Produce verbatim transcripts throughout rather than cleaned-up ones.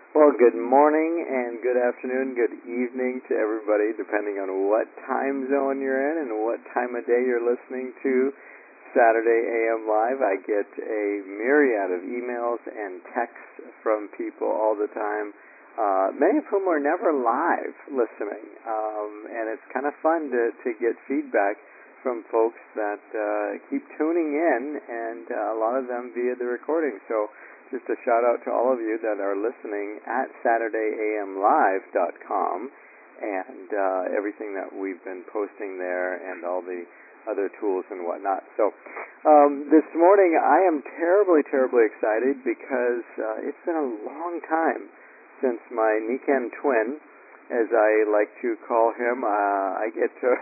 Well, good morning and good afternoon, good evening to everybody, depending on what time zone you're in and what time of day you're listening to Saturday A M Live. I get a myriad of emails and texts from people all the time, uh, many of whom are never live listening. Um, and it's kind of fun to, to get feedback from folks that uh, keep tuning in, and uh, a lot of them via the recording. So just a shout out to all of you that are listening at Saturday A M Live dot com and uh, everything that we've been posting there and all the other tools and whatnot. So um, this morning I am terribly, terribly excited because uh, it's been a long time since my Niken twin, as I like to call him, uh, I get to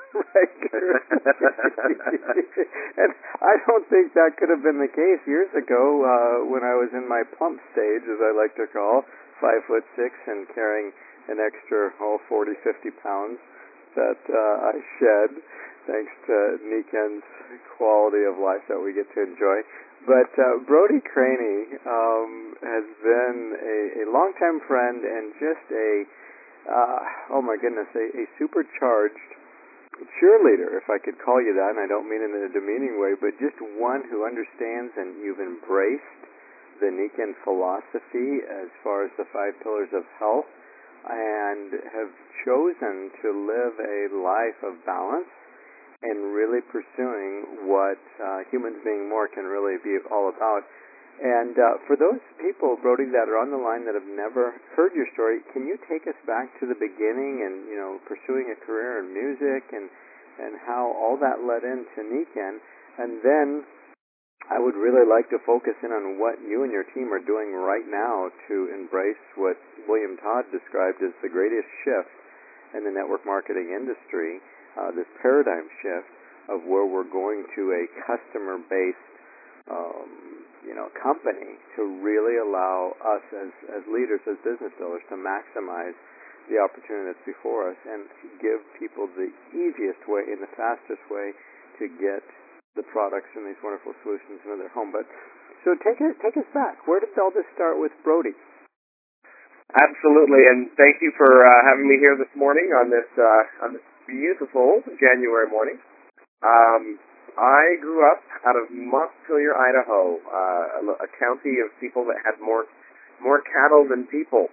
and I don't think that could have been the case years ago uh, when I was in my plump stage, as I like to call, five foot six and carrying an extra oh, forty, fifty pounds that uh, I shed thanks to Niken's quality of life that we get to enjoy. But uh, Brody Craney um, has been a, a longtime friend and just a, uh, oh my goodness, a, a supercharged cheerleader, if I could call you that, and I don't mean it in a demeaning way, but just one who understands and you've embraced the Niken philosophy as far as the five pillars of health and have chosen to live a life of balance and really pursuing what uh, humans being more can really be all about. And uh, for those people, Brody, that are on the line that have never heard your story, can you take us back to the beginning and, you know, pursuing a career in music and, and how all that led into Niken? And then I would really like to focus in on what you and your team are doing right now to embrace what William Todd described as the greatest shift in the network marketing industry, uh, this paradigm shift of where we're going to a customer-based Um, you know, company to really allow us as, as leaders, as business builders, to maximize the opportunity that's before us and give people the easiest way and the fastest way to get the products and these wonderful solutions into their home. But so take it, take us back. Where did all this start with Brody? Absolutely, and thank you for uh, having me here this morning on this uh, on this beautiful January morning. Um, I grew up out of Montpelier, Idaho, uh, a, a county of people that had more more cattle than people.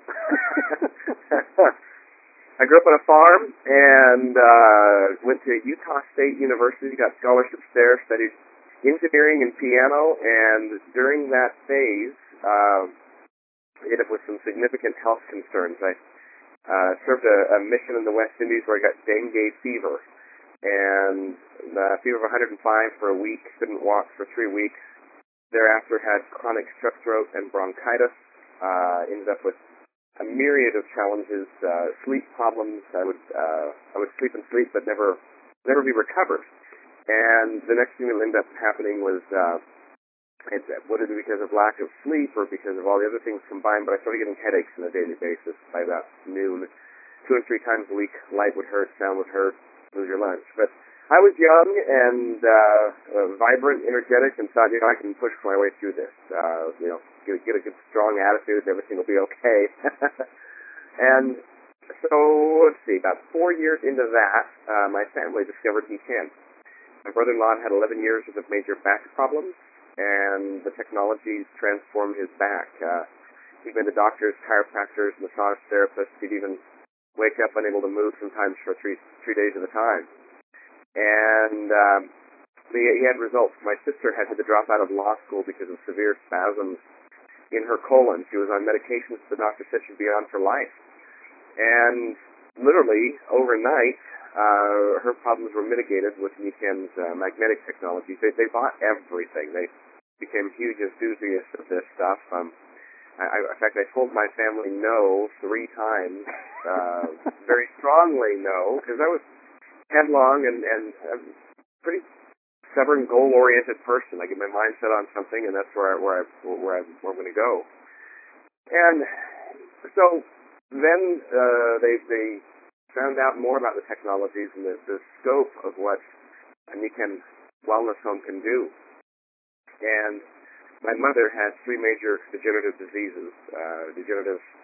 I grew up on a farm and uh, went to Utah State University, got scholarships there, studied engineering and piano, and during that phase, uh, ended up with some significant health concerns. I uh, served a, a mission in the West Indies where I got dengue fever. And uh, fever of one hundred five for a week, couldn't walk for three weeks. Thereafter had chronic strep throat and bronchitis. Uh, ended up with a myriad of challenges, uh, sleep problems. I would uh, I would sleep and sleep, but never never be recovered. And the next thing that ended up happening was uh, it, would it be because of lack of sleep or because of all the other things combined? But I started getting headaches on a daily basis by about noon, two or three times a week. Light would hurt, sound would hurt. Lose your lunch. But I was young and uh, uh, vibrant, energetic, and thought, you know, I can push my way through this. Uh, you know, get, get a good, strong attitude, and everything will be okay. And so, let's see, about four years into that, uh, my family discovered Niken. My brother-in-law had eleven years of major back problems, and the technologies transformed his back. Uh, he'd been to doctors, chiropractors, massage therapists. He'd even wake up unable to move sometimes for three three days at a time. And um, he, he had results. My sister had to drop out of law school because of severe spasms in her colon. She was on medications the doctor said she'd be on for life. And literally, overnight, uh, her problems were mitigated with Niken's uh, magnetic technology. They, they bought everything. They became huge enthusiasts of this stuff. Um, I, in fact, I told my family no three times, uh, very strongly no, because I was headlong and, and a pretty stubborn, goal-oriented person. I get my mind set on something, and that's where I, where I, where, I, where I'm going to go. And so then uh, they they found out more about the technologies and the, the scope of what a Niken wellness home can do. And my mother had three major degenerative diseases, uh, degenerative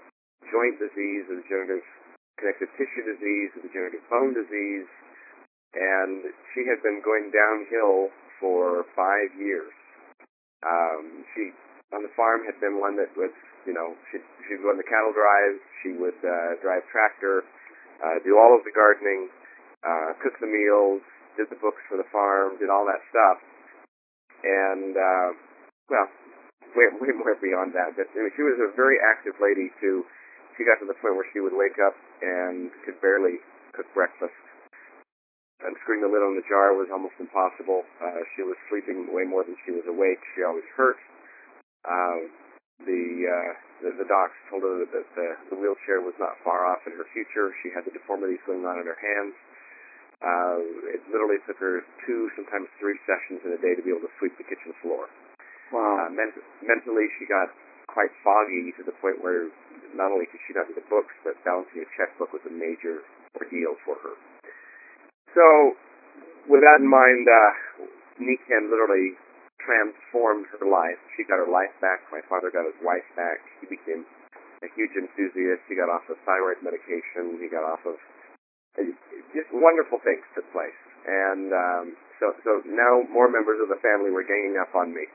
joint disease, a degenerative connective tissue disease, a degenerative bone disease, and she had been going downhill for five years. Um, she, on the farm, had been one that was, you know, she'd, she'd go on the cattle drives, she would uh, drive tractor, uh, do all of the gardening, uh, cook the meals, did the books for the farm, did all that stuff. And, uh, well, way, way more beyond that. But, I mean, she was a very active lady, too. She got to the point where she would wake up and could barely cook breakfast. Unscrewing the lid on the jar was almost impossible. Uh, she was sleeping way more than she was awake. She always hurt. Um, the, uh, the the docs told her that the, the wheelchair was not far off in her future. She had the deformities going on in her hands. Uh, it literally took her two, sometimes three sessions in a day to be able to sweep the kitchen floor. Wow. Uh, ment- mentally, she got quite foggy to the point where not only could she not do the books, but balancing a checkbook was a major ordeal for her. So, with that in mind, uh, Niken literally transformed her life. She got her life back. My father got his wife back. He became a huge enthusiast. He got off of thyroid medication. He got off of uh, just wonderful things took place. And um, so, so now more members of the family were ganging up on me.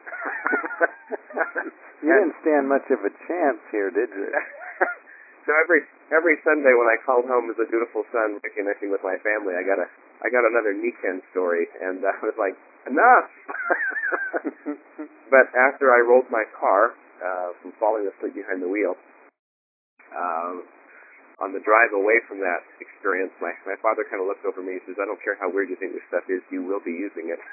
You didn't stand much of a chance here, did you? So every every Sunday when I called home as a dutiful son, reconnecting with my family, I got a I got another Niken story, and I was like, enough. But after I rolled my car uh, from falling asleep behind the wheel, um, on the drive away from that experience, my my father kind of looked over me and says, "I don't care how weird you think this stuff is, you will be using it."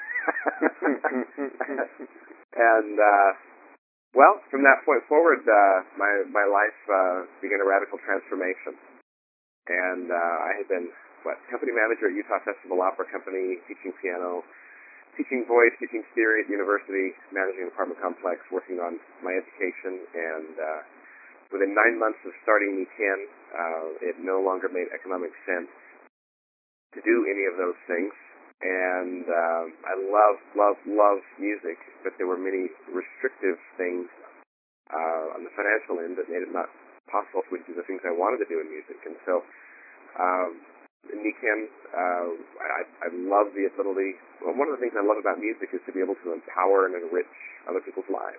And uh, well, from that point forward, uh, my my life uh, began a radical transformation. And uh, I had been, what, company manager at Utah Festival Opera Company, teaching piano, teaching voice, teaching theory at the university, managing an apartment complex, working on my education. And uh, within nine months of starting Niken, uh, it no longer made economic sense to do any of those things. And um, I love, love, love music, but there were many restrictive things uh, on the financial end that made it not possible for me to do the things I wanted to do in music. And so, um, Niken, uh, I, I love the ability. Well, one of the things I love about music is to be able to empower and enrich other people's lives.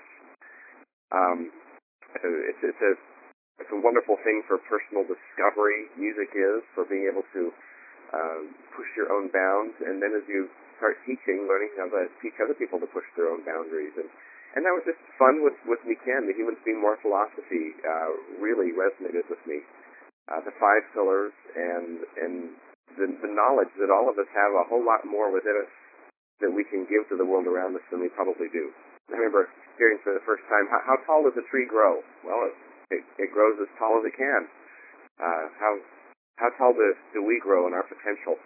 Um, it's, it's a it's a wonderful thing for personal discovery. Music is for being able to Um, push your own bounds, and then as you start teaching, learning how to teach other people to push their own boundaries. And, and that was just fun with, with Niken. The Human Being More philosophy uh, really resonated with me. Uh, the five pillars and, and the, the knowledge that all of us have a whole lot more within us that we can give to the world around us than we probably do. I remember hearing for the first time, how, how tall does a tree grow? Well, it, it, it grows as tall as it can. Uh, how How tall do, do we grow in our potential?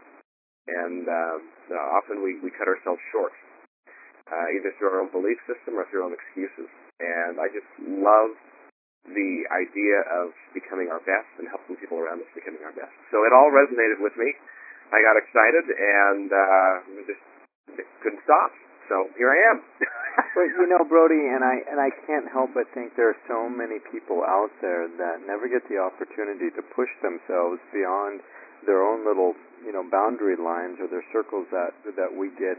And uh, often we, we cut ourselves short, uh, either through our own belief system or through our own excuses. And I just love the idea of becoming our best and helping people around us becoming our best. So it all resonated with me. I got excited and uh, just couldn't stop. So here I am. But you know, Brody, and I and I can't help but think there are so many people out there that never get the opportunity to push themselves beyond their own little, you know, boundary lines or their circles that that we get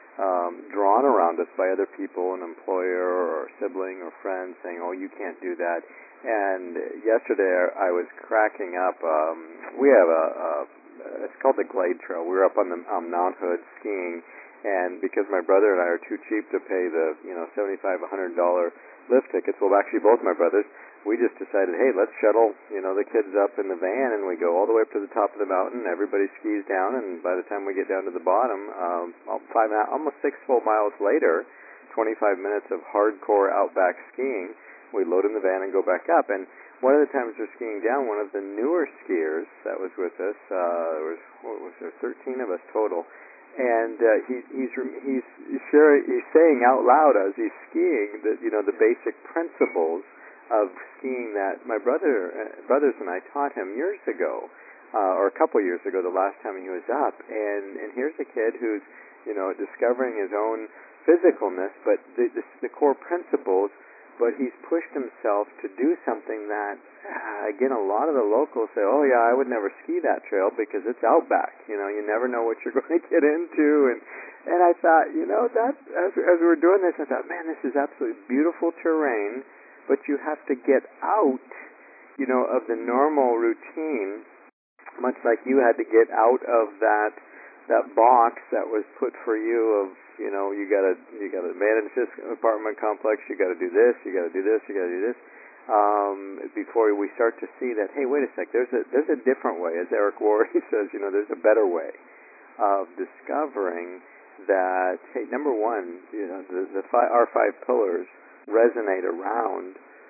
um, drawn around us by other people, an employer or a sibling or friend saying, "Oh, you can't do that." And yesterday I was cracking up. Um, we have a, a it's called the Glade Trail. We were up on the on Mount Hood skiing. And because my brother and I are too cheap to pay the, you know, seventy-five, a hundred dollar lift tickets, well, actually both my brothers, we just decided, hey, let's shuttle, you know, the kids up in the van, and we go all the way up to the top of the mountain. Everybody skis down, and by the time we get down to the bottom, um, five, almost six full miles later, twenty-five minutes of hardcore outback skiing, we load in the van and go back up. And one of the times we're skiing down, one of the newer skiers that was with us, uh, there was, what was there, thirteen of us total. And uh, he, he's he's sure he's saying out loud as he's skiing that, you know, the basic principles of skiing that my brother uh, brothers and I taught him years ago, uh, or a couple years ago, the last time he was up. And and here's a kid who's, you know, discovering his own physicalness, but the the, the core principles but he's pushed himself to do something that, uh, again, a lot of the locals say, oh yeah, I would never ski that trail because it's outback. You know, you never know what you're going to get into. And and I thought, you know, that as, as we were doing this, I thought, man, this is absolutely beautiful terrain, but you have to get out, you know, of the normal routine, much like you had to get out of that that box that was put for you of, you know, you gotta you gotta manage this apartment complex, you gotta do this, you gotta do this, you gotta do this. Um, before we start to see that, hey, wait a sec, there's a there's a different way, as Eric Worre says, you know, there's a better way of discovering that. Hey, number one, you know, the the five, our five pillars resonate around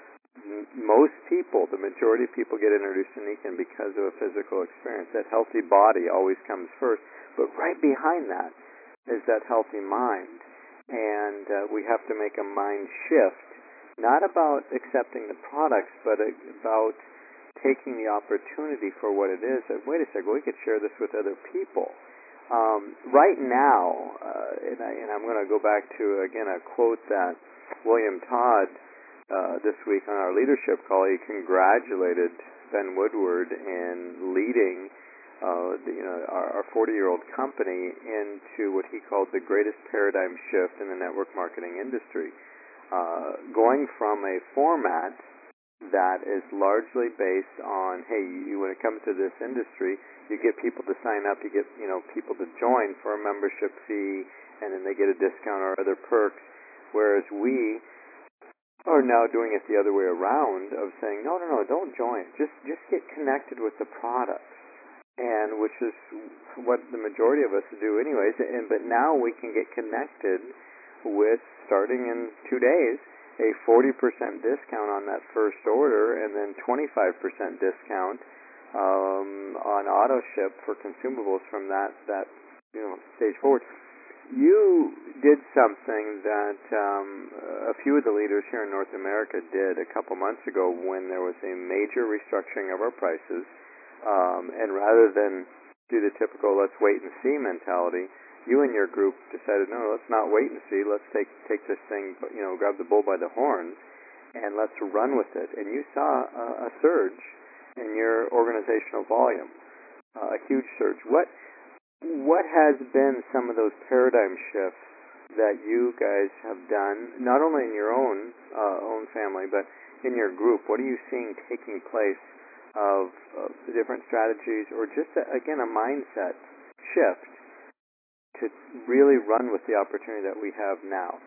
most people. The majority of people get introduced to Nichiren because of a physical experience. That healthy body always comes first, but right behind that is that healthy mind, and uh, we have to make a mind shift, not about accepting the products, but about taking the opportunity for what it is. That, wait a second, we could share this with other people. Um, right now, uh, and, I, and I'm going to go back to, again, a quote that William Todd Uh, this week on our leadership call, he congratulated Ben Woodward in leading uh, the, you know, our forty-year-old company into what he called the greatest paradigm shift in the network marketing industry, uh, going from a format that is largely based on, hey, you, when it comes to this industry, you get people to sign up, you get, you know, people to join for a membership fee, and then they get a discount or other perks, whereas we are now doing it the other way around of saying, no, no, no, don't join. Just just get connected with the products, and which is what the majority of us do anyways. And but now we can get connected with, starting in two days, a forty percent discount on that first order, and then twenty-five percent discount um, on auto ship for consumables from that that you know stage forward. You did something that um, a few of the leaders here in North America did a couple months ago when there was a major restructuring of our prices. Um, and rather than do the typical let's wait and see mentality, you and your group decided, no, let's not wait and see. Let's take take this thing, you know, grab the bull by the horns, and let's run with it. And you saw a, a surge in your organizational volume, uh, a huge surge. What What has been some of those paradigm shifts that you guys have done, not only in your own uh, own family, but in your group? What are you seeing taking place of, of the different strategies, or just, a, again, a mindset shift to really run with the opportunity that we have now?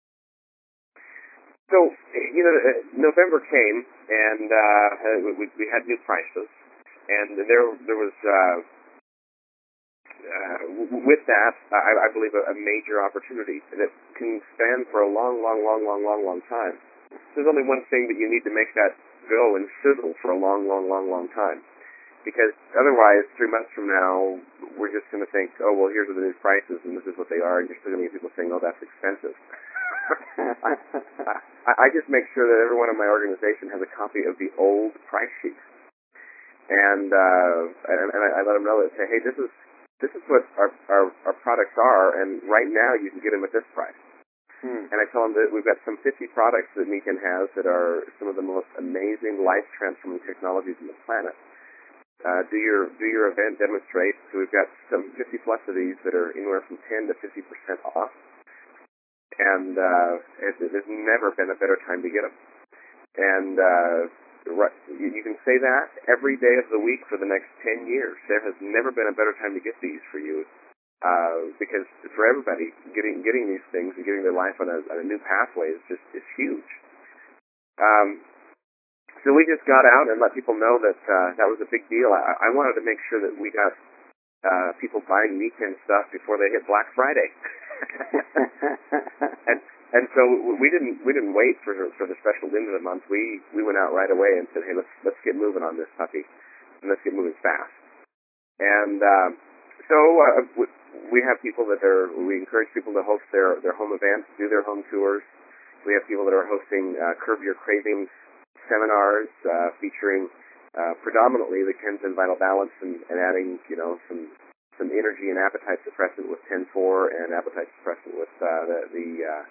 So, you know, November came, and uh, we, we had new prices, and there there was... Uh, Uh, with that, I, I believe a, a major opportunity that can span for a long, long, long, long, long, long time. There's only one thing that you need to make that go and sizzle for a long, long, long, long time. Because otherwise, three months from now, we're just going to think, oh, well, here's the new prices, and this is what they are, and you're still going to get people saying, oh, that's expensive. I, I, I just make sure that every one of my organization has a copy of the old price sheet. And, uh, and, and I, I let them know that, say, hey, this is This is what our, our, our products are, and right now you can get them at this price. Hmm. And I tell them that we've got some fifty products that Nichiren has that are some of the most amazing life-transforming technologies on the planet. Uh, do your do your event demonstrate? So we've got some fifty plus of these that are anywhere from ten to fifty percent off. And uh, it, there's never been a better time to get them. And uh, Right. You, you can say that every day of the week for the next ten years. There has never been a better time to get these for you, uh, because for everybody, getting getting these things and getting their life on a, on a new pathway is just is huge. Um, so we just got out and let people know that uh, that was a big deal. I, I wanted to make sure that we got uh, people buying Nichiren stuff before they hit Black Friday. and And so we didn't we didn't wait for for the special end of the month. We we went out right away and said, hey, let's let's get moving on this puppy, and let's get moving fast. And um, so uh, we have people that are we encourage people to host their their home events, do their home tours. We have people that are hosting uh, Curb Your Cravings seminars uh, featuring uh, predominantly the Kenzen Vital Balance and, and adding you know some some energy and appetite suppressant with ten four and appetite suppressant with uh, the, the uh,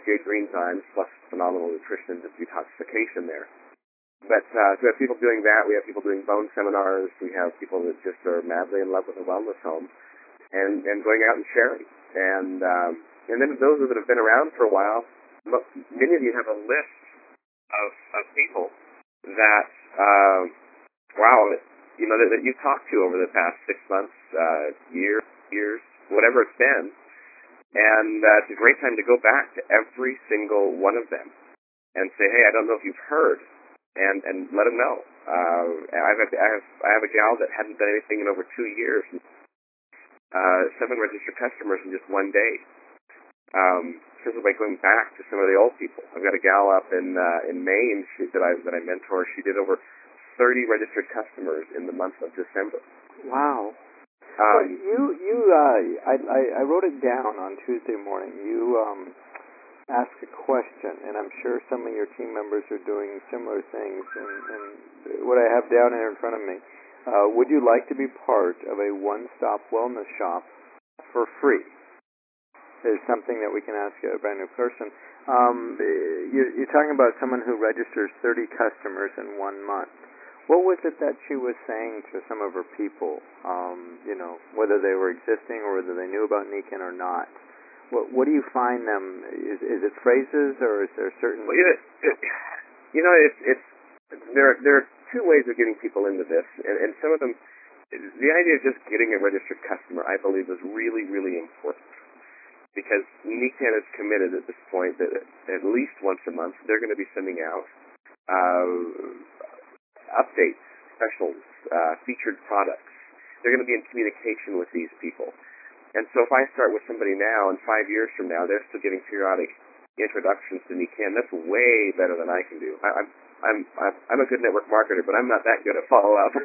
sixty-eight green times, plus phenomenal nutrition and detoxification there. But uh, so we have people doing that. We have people doing bone seminars. We have people that just are madly in love with the wellness home and, and going out and sharing. And um, and then those that have been around for a while, many of you have a list of, of people that, uh, wow, you know, that, that you've talked to over the past six months, uh, year, years, whatever it's been. And uh, it's a great time to go back to every single one of them and say, hey, I don't know if you've heard, and, and let them know. Uh, I've, I have I have a gal that hadn't done anything in over two years, uh, seven registered customers in just one day. Um, simply by going back to some of the old people. I've got a gal up in uh, in Maine she, that I that I mentor. She did over thirty registered customers in the month of December. Wow. Um, well, you you uh, I, I I wrote it down on Tuesday morning. You um, asked a question, and I'm sure some of your team members are doing similar things. And, and what I have down here in front of me, uh, would you like to be part of a one-stop wellness shop for free? Is something that we can ask a brand new person. Um, you, you're talking about someone who registers thirty customers in one month. What was it that she was saying to some of her people? Um, you know, whether they were existing or whether they knew about Nikken or not. What, what do you find them? Is, is it phrases or is there certain? Well, you know, it, you know it's it's there. There are two ways of getting people into this, and, and some of them. The idea of just getting a registered customer, I believe, is really, really important. Because Nikken is committed at this point that at least once a month they're going to be sending out uh, updates, specials, uh, featured products. They're going to be in communication with these people. And so if I start with somebody now and five years from now they're still getting periodic introductions to Nikken, that's way better than I can do. I, I'm I'm I'm a good network marketer, but I'm not that good at follow up.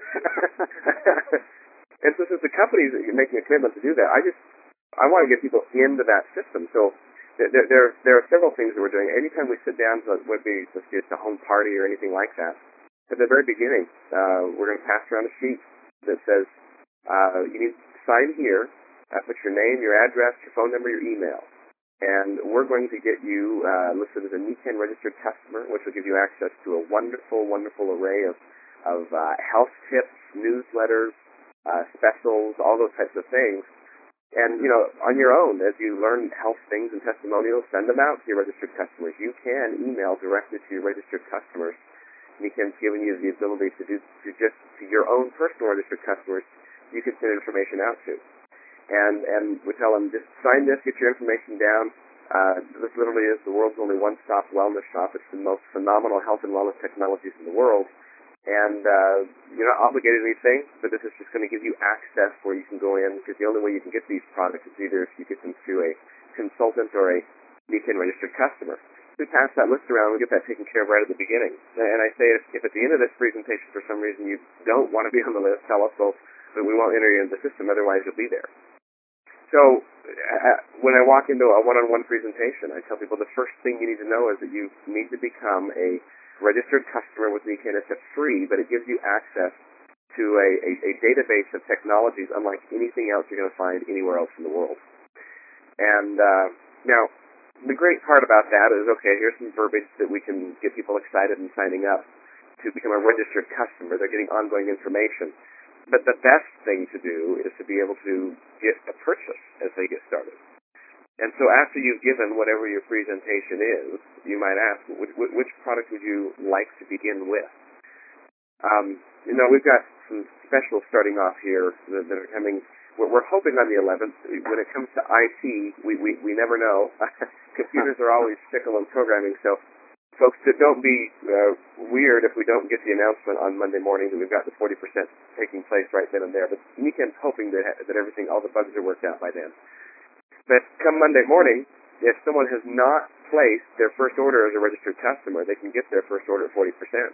And so since the company's making a commitment to do that, I just I want to get people into that system. So there, there, there are several things that we're doing. Anytime we sit down to what be just a home party or anything like that, at the very beginning, uh, we're going to pass around a sheet that says uh, you need to sign here, uh, put your name, your address, your phone number, your email, and we're going to get you uh, listed as a Nikken registered customer, which will give you access to a wonderful, wonderful array of of uh, health tips, newsletters, uh, specials, all those types of things. And, you know, on your own, as you learn health things and testimonials, send them out to your registered customers. You can email directly to your registered customers. Nikken's given you the ability to do to just to your own personal registered customers, you can send information out to. And and we tell them, just sign this, get your information down. Uh, this literally is the world's only one-stop wellness shop. It's the most phenomenal health and wellness technologies in the world. And uh, you're not obligated to anything, but this is just going to give you access where you can go in, because the only way you can get these products is either if you get them through a consultant or a Nikken registered customer. We pass that list around, we get that taken care of right at the beginning. And I say, if, if at the end of this presentation for some reason you don't want to be on the list, tell us so that we won't enter you into the system, otherwise you'll be there. So uh, when I walk into a one-on-one presentation, I tell people the first thing you need to know is that you need to become a registered customer with Nikken. It's free, but it gives you access to a, a, a database of technologies unlike anything else you're going to find anywhere else in the world. And uh, now, the great part about that is, okay, here's some verbiage that we can get people excited and signing up to become a registered customer. They're getting ongoing information. But the best thing to do is to be able to get a purchase as they get started. And so after you've given whatever your presentation is, you might ask, which, which product would you like to begin with? Um, you know, we've got some specials starting off here that, that are coming. We're, we're hoping on the eleventh. When it comes to I T, we, we, we never know. Computers are always fickle in programming, so folks, don't be uh, weird if we don't get the announcement on Monday morning that we've got the forty percent taking place right then and there. But Nikken's hoping that, that everything, all the bugs are worked out by then. But come Monday morning, if someone has not placed their first order as a registered customer, they can get their first order at forty percent.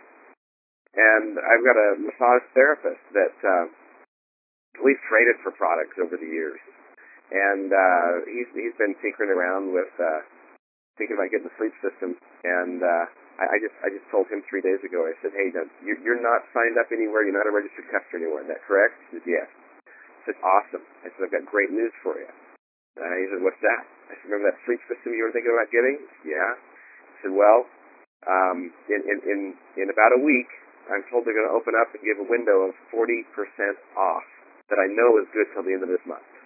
And I've got a massage therapist that uh, we've traded for products over the years. And uh, he's he's been tinkering around with uh, thinking about getting a sleep system. And uh, I, I just I just told him three days ago, I said, hey, now, you're, you're not signed up anywhere. You're not a registered customer anywhere. Is that correct? He said, yes. I said, awesome. I said, I've got great news for you. Uh, he said, what's that? I said, remember that sleep system you were thinking about getting? Yeah. I said, well, um, in, in, in, in about a week, I'm told they're going to open up and give a window of forty percent off that I know is good till the end of this month.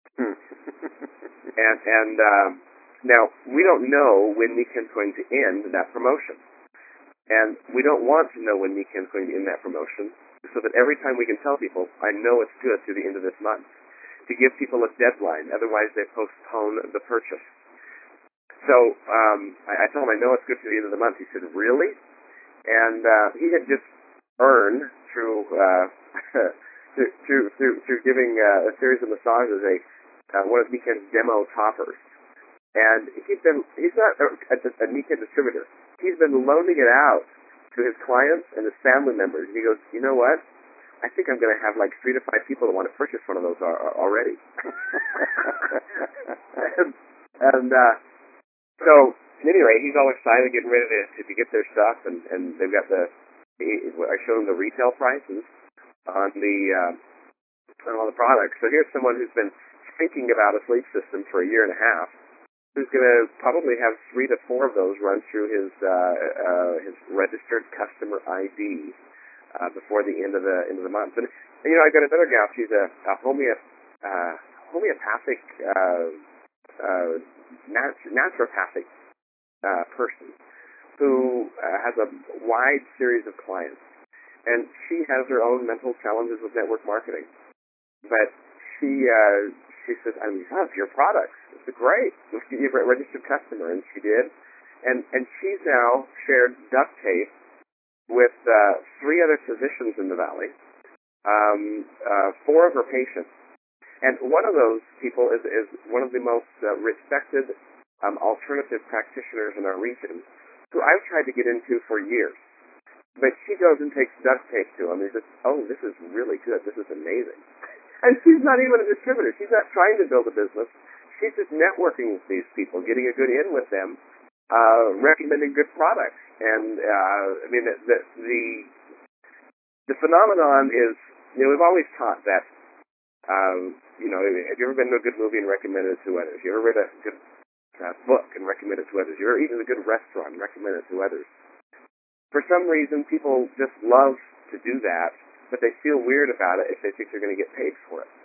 and and um, now, we don't know when Niken's going to end that promotion. And we don't want to know when Niken's going to end that promotion, so that every time we can tell people, I know it's good through the end of this month, to give people a deadline. Otherwise, they postpone the purchase. So um, I, I told him, I know it's good through the end of the month. He said, really? And uh, he had just earned through uh, through, through through through giving uh, a series of massages a uh, one of Niken's demo toppers, and he's been he's not a, a, a Niken distributor. He's been loaning it out to his clients and his family members. He goes, you know what? I think I'm going to have like three to five people that want to purchase one of those already. and and uh, so. At any rate, he's all excited, getting ready to, to get their stuff, and, and they've got the, I showed him the retail prices on the, uh, on all the products. So here's someone who's been thinking about a sleep system for a year and a half, who's going to probably have three to four of those run through his, uh, uh, his registered customer I D, uh, before the end of the, end of the month. And, and you know, I've got another gal, she's a, a homeo, uh, homeopathic, uh, uh, nat- naturopathic, Uh, person who uh, has a wide series of clients, and she has her own mental challenges with network marketing. But she uh, she says, "I love your products. It's great. You're a registered customer," and she did. And and she's now shared duct tape with uh, three other physicians in the valley, um, uh, four of her patients, and one of those people is is one of the most uh, respected Um, alternative practitioners in our region, who I've tried to get into for years. But she goes and takes duct tape to them and says, oh, this is really good. This is amazing. And she's not even a distributor. She's not trying to build a business. She's just networking with these people, getting a good in with them, uh, recommending good products. And, uh, I mean, the, the, the, the phenomenon is, you know, we've always taught that, um, you know, have you ever been to a good movie and recommended it to others? You ever read a good Uh, book and recommend it to others? You're eating a good restaurant and recommend it to others. For some reason, people just love to do that, but they feel weird about it if they think they're going to get paid for it.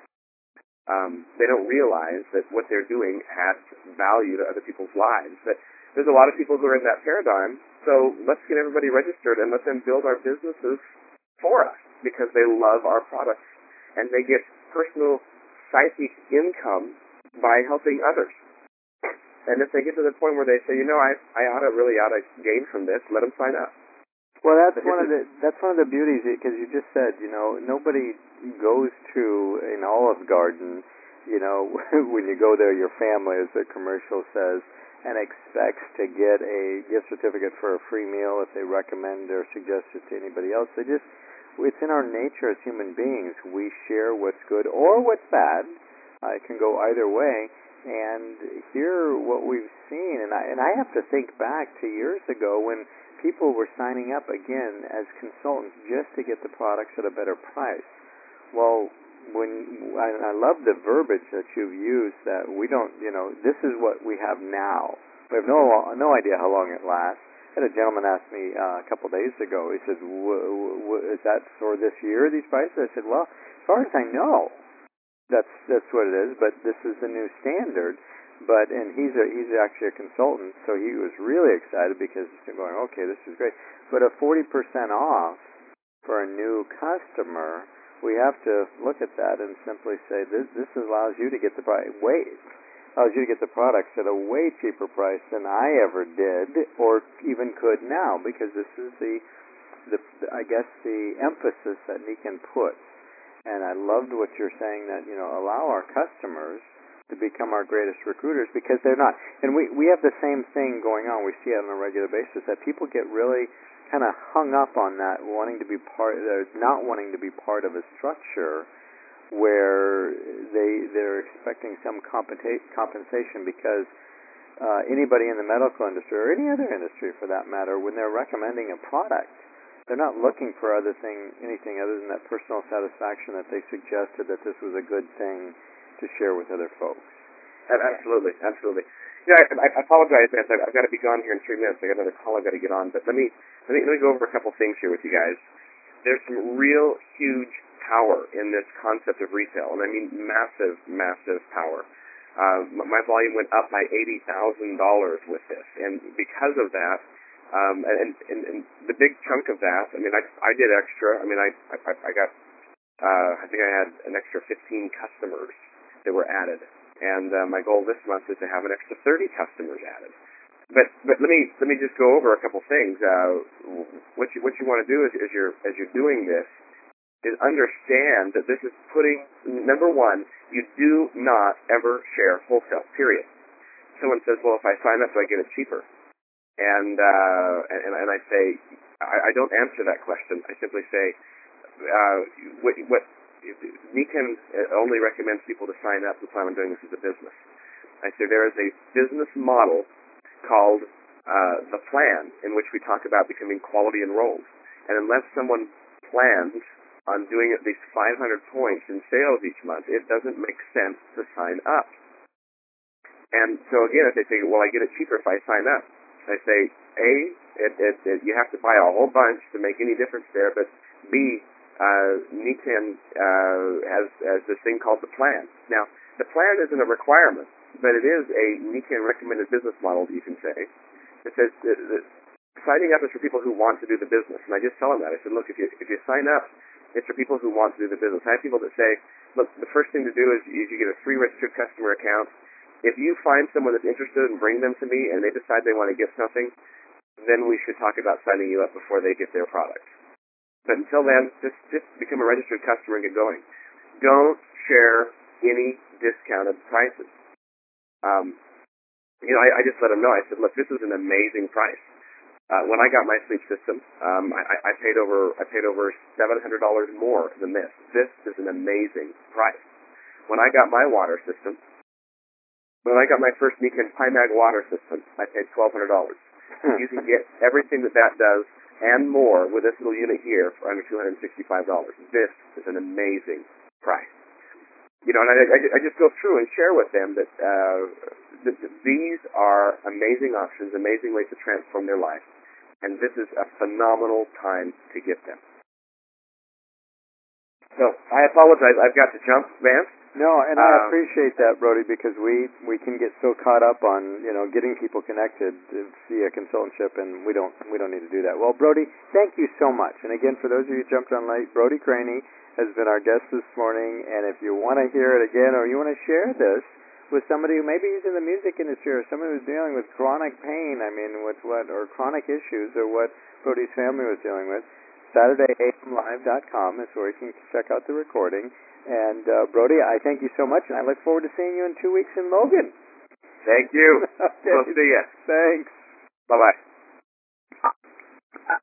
Um, they don't realize that what they're doing adds value to other people's lives. But there's a lot of people who are in that paradigm, so let's get everybody registered and let them build our businesses for us because they love our products and they get personal psychic income by helping others. And if they get to the point where they say, you know, I I ought to really ought to gain from this, let them sign up. Well, that's one of the that's one of the beauties, because you just said, you know, nobody goes to an Olive Garden, you know, when you go there, your family, as the commercial says, and expects to get a gift certificate for a free meal if they recommend or suggest it to anybody else. They just, it's in our nature as human beings. We share what's good or what's bad. Uh, it can go either way. And here, what we've seen, and I and I have to think back to years ago when people were signing up again as consultants just to get the products at a better price. Well, when I, I love the verbiage that you've used, that we don't, you know, this is what we have now. We have no no idea how long it lasts. I had a gentleman ask me uh, a couple of days ago. He said, w- w- "Is that for this year? These prices?" I said, "Well, as far as I know." That's that's what it is, but this is the new standard. But and he's a he's actually a consultant, so he was really excited because he's going, okay, this is great. But a forty percent off for a new customer, we have to look at that and simply say this this allows you to get the price way allows you to get the products at a way cheaper price than I ever did or even could now, because this is the the I guess the emphasis that Niken puts. And I loved what you're saying, that, you know, allow our customers to become our greatest recruiters, because they're not. And we, we have the same thing going on. We see it on a regular basis, that people get really kind of hung up on that, wanting to be part, uh, not wanting to be part of a structure where they, they're expecting some compensa- compensation because uh, anybody in the medical industry, or any other industry for that matter, when they're recommending a product, they're not looking for other thing, anything other than that personal satisfaction that they suggested that this was a good thing to share with other folks. Absolutely, absolutely. Yeah, I, I apologize, Vance. I've, I've got to be gone here in three minutes. I got another call I've got to get on. But let me let me let me go over a couple things here with you guys. There's some real huge power in this concept of retail, and I mean massive, massive power. Uh, my volume went up by eighty thousand dollars with this, and because of that, um, and, and and the big chunk of that, I mean, I I did extra. I mean, I I, I got uh, I think I had an extra fifteen customers that were added. And uh, my goal this month is to have an extra thirty customers added. But but let me let me just go over a couple things. Uh, what you what you want to do is, as you're as you're doing this is understand that this is putting number one. You do not ever share wholesale. Period. Someone says, well, if I sign up, do I get it cheaper? And uh, and and I say I, I don't answer that question. I simply say uh, what what. Nikken only recommends people to sign up who plan on doing this as a business. I say there is a business model called uh, the plan, in which we talk about becoming quality enrolled. And unless someone plans on doing at least five hundred points in sales each month, it doesn't make sense to sign up. And so again, if they say, well, I get it cheaper if I sign up, I say, A, it, it, it, you have to buy a whole bunch to make any difference there, but B, Uh, Nikken uh, has, has this thing called the plan. Now, the plan isn't a requirement, but it is a Nikken recommended business model, you can say. It says that, that signing up is for people who want to do the business. And I just tell them that. I said, look, if you if you sign up, it's for people who want to do the business. I have people that say, look, the first thing to do is, is you get a free registered customer account. If you find someone that's interested and bring them to me and they decide they want to get something, then we should talk about signing you up before they get their product. But until then, just, just become a registered customer and get going. Don't share any discounted prices. Um, you know, I, I just let them know. I said, look, this is an amazing price. Uh, when I got my sleep system, um, I, I paid over I paid over seven hundred dollars more than this. This is an amazing price. When I got my water system, when I got my first Nikken PiMag water system, I paid twelve hundred dollars. You can get everything that that does and more with this little unit here for under two hundred sixty-five dollars. This is an amazing price. You know, and I, I, I just go through and share with them that, uh, that, that these are amazing options, amazing ways to transform their life, and this is a phenomenal time to get them. So, I apologize. I've got to jump, Vance. No, and I um, appreciate that, Brody, because we, we can get so caught up on, you know, getting people connected via consultantship, and we don't we don't need to do that. Well, Brody, thank you so much. And again, for those of you who jumped on late, Brody Craney has been our guest this morning, and if you want to hear it again or you want to share this with somebody who maybe is in the music industry or somebody who's dealing with chronic pain, I mean, with what, or chronic issues, or what Brody's family was dealing with, Saturday A M live dot com is where you can check out the recording. And, uh, Brody, I thank you so much, and I look forward to seeing you in two weeks in Logan. Thank you. Okay. We'll see you. Thanks. Bye-bye.